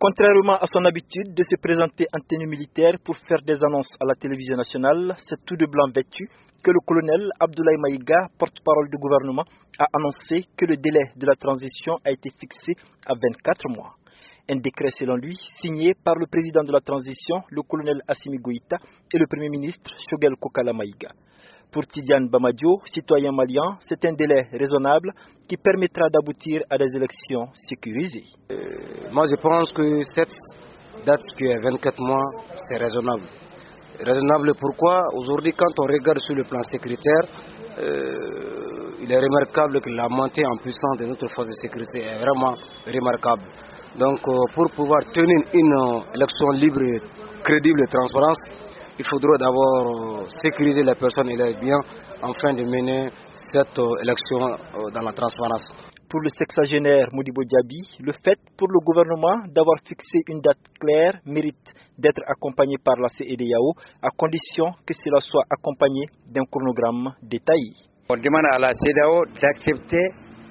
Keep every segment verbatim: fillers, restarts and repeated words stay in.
Contrairement à son habitude de se présenter en tenue militaire pour faire des annonces à la télévision nationale, c'est tout de blanc vêtu que le colonel Abdoulaye Maïga, porte-parole du gouvernement, a annoncé que le délai de la transition a été fixé à vingt-quatre mois. Un décret selon lui, signé par le président de la transition, le colonel Assimi Goïta, et le premier ministre Choguel Kokala Maïga. Pour Tidiane Bamadio, citoyen malien, c'est un délai raisonnable qui permettra d'aboutir à des élections sécurisées. Euh, moi je pense que cette date qui est vingt-quatre mois, c'est raisonnable. Raisonnable pourquoi? Aujourd'hui, quand on regarde sur le plan sécuritaire, euh, il est remarquable que la montée en puissance de notre force de sécurité est vraiment remarquable. Donc euh, pour pouvoir tenir une euh, élection libre, crédible et transparente, il faudra d'abord euh, sécuriser les personnes et leurs biens afin de mener cette euh, élection euh, dans la transparence. Pour le sexagénaire Modibo Diaby, le fait pour le gouvernement d'avoir fixé une date claire mérite d'être accompagné par la C E D E A O à condition que cela soit accompagné d'un chronogramme détaillé. On demande à la C E D E A O d'accepter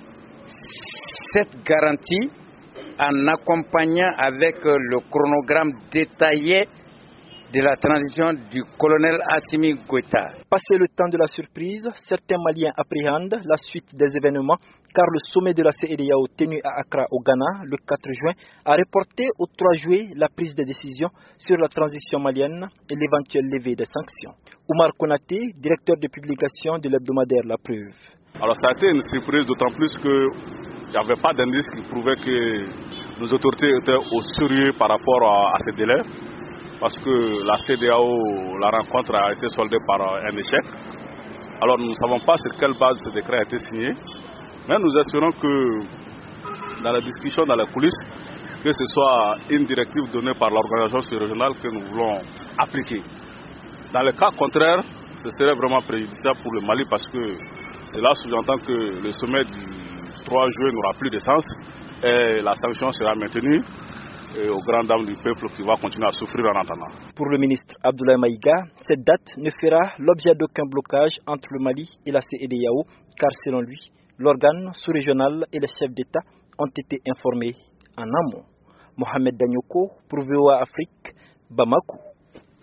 cette garantie en accompagnant avec le chronogramme détaillé de la transition du colonel Assimi Goïta. Passé le temps de la surprise, certains Maliens appréhendent la suite des événements car le sommet de la C E D E A O tenu à Accra au Ghana le quatre juin a reporté au trois juillet la prise de décision sur la transition malienne et l'éventuelle levée des sanctions. Oumar Konaté, directeur de publication de l'hebdomadaire La Preuve. Alors ça a été une surprise d'autant plus qu'il n'y avait pas d'indice qui prouvait que nos autorités étaient au sérieux par rapport à, à ces délais. Parce que la C E D E A O, la rencontre a été soldée par un échec. Alors nous ne savons pas sur quelle base ce décret a été signé. Mais nous espérons que dans la discussion, dans la coulisse, que ce soit une directive donnée par l'organisation régionale que nous voulons appliquer. Dans le cas contraire, ce serait vraiment préjudiciable pour le Mali parce que cela sous-entend que le sommet du trois juillet n'aura plus de sens et la sanction sera maintenue. Et aux grandes dames du peuple qui va continuer à souffrir en attendant. Pour le ministre Abdoulaye Maïga, cette date ne fera l'objet d'aucun blocage entre le Mali et la C E D E A O, car selon lui, l'organe sous-régional et les chefs d'État ont été informés en amont. Mohamed Danyoko pour V O A Afrique, Bamako.